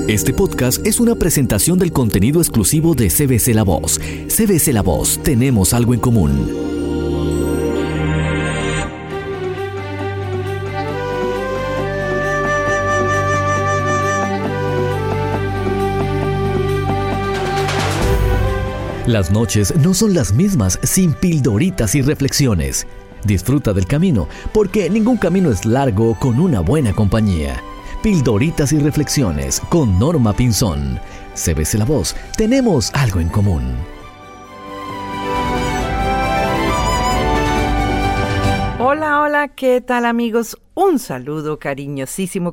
Este podcast es una presentación del contenido exclusivo de CBC La Voz. CBC La Voz, tenemos algo en común. Las noches no son las mismas sin pildoritas y reflexiones. Disfruta del camino, porque ningún camino es largo con una buena compañía. Pildoritas y reflexiones con Norma Pinzón. CBC La Voz, tenemos algo en común. Hola, hola, ¿qué tal amigos? Un saludo cariñosísimo.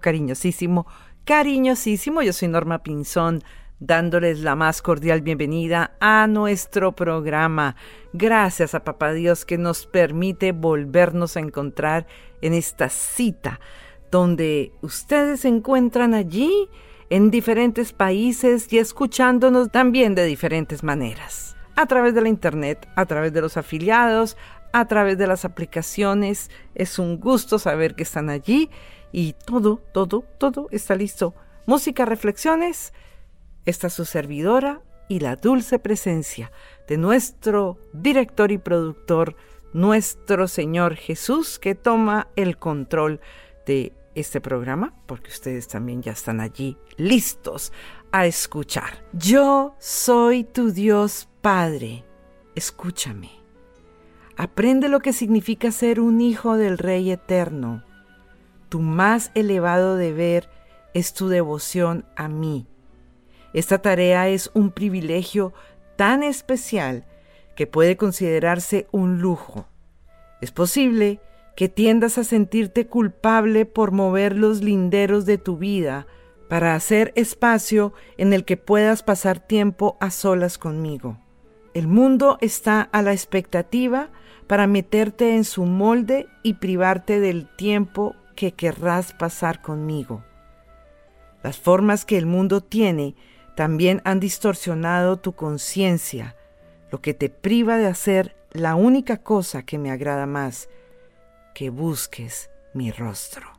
Yo soy Norma Pinzón, dándoles la más cordial bienvenida a nuestro programa. Gracias a Papá Dios que nos permite volvernos a encontrar en esta cita, donde ustedes se encuentran allí en diferentes países y escuchándonos también de diferentes maneras. A través de la internet, a través de los afiliados, a través de las aplicaciones. Es un gusto saber que están allí y todo está listo. Música, reflexiones. Esta es su servidora y la dulce presencia de nuestro director y productor, nuestro Señor Jesús, que toma el control de este programa, porque ustedes también ya están allí listos a escuchar. Yo soy tu Dios Padre. Escúchame. Aprende lo que significa ser un hijo del Rey Eterno. Tu más elevado deber es tu devoción a mí. Esta tarea es un privilegio tan especial que puede considerarse un lujo. Es posible que tiendas a sentirte culpable por mover los linderos de tu vida para hacer espacio en el que puedas pasar tiempo a solas conmigo. El mundo está a la expectativa para meterte en su molde y privarte del tiempo que querrás pasar conmigo. Las formas que el mundo tiene también han distorsionado tu conciencia, lo que te priva de hacer la única cosa que me agrada más, que busques mi rostro.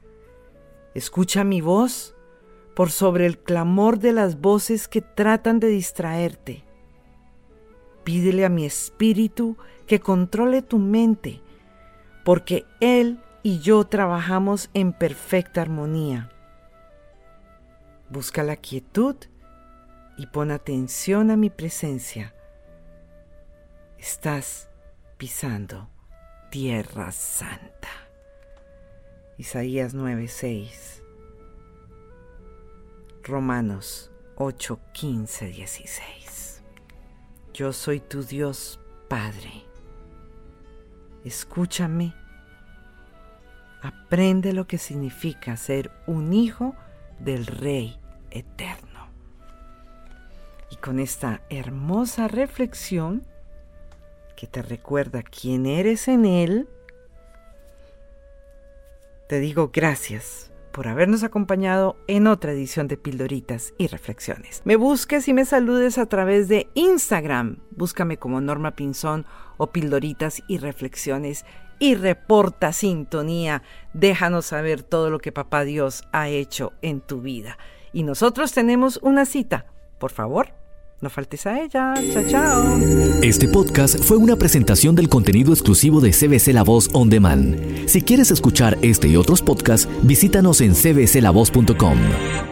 Escucha mi voz por sobre el clamor de las voces que tratan de distraerte. Pídele a mi espíritu que controle tu mente, porque él y yo trabajamos en perfecta armonía. Busca la quietud y pon atención a mi presencia. Estás pisando Tierra Santa. Isaías 9:6. Romanos 8:15-16. Yo soy tu Dios Padre. Escúchame. Aprende lo que significa ser un hijo del Rey Eterno. Y con esta hermosa reflexión que te recuerda quién eres en Él, te digo gracias por habernos acompañado en otra edición de Pildoritas y Reflexiones. Me busques y me saludes a través de Instagram. Búscame como Norma Pinzón o Pildoritas y Reflexiones y reporta sintonía. Déjanos saber todo lo que Papá Dios ha hecho en tu vida. Y nosotros tenemos una cita. Por favor, no faltes a ella. Chao, chao. Este podcast fue una presentación del contenido exclusivo de CBC La Voz On Demand. Si quieres escuchar este y otros podcasts, visítanos en cbclavoz.com.